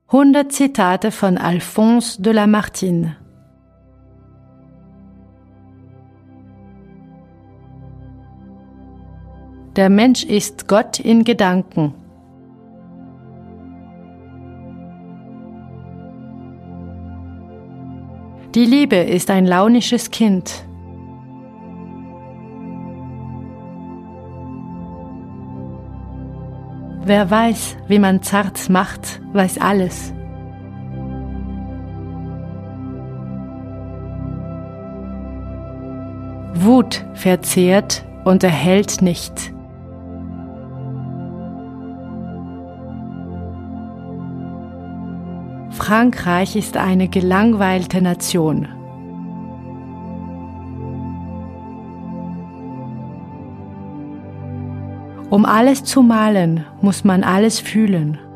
100 Zitate von Alphonse de Lamartine. Der Mensch ist Gott in Gedanken. Die Liebe ist ein launisches Kind. Wer weiß, wie man zart macht, weiß alles. Wut verzehrt und erhält nicht. Frankreich ist eine gelangweilte Nation. Um alles zu malen, muss man alles fühlen.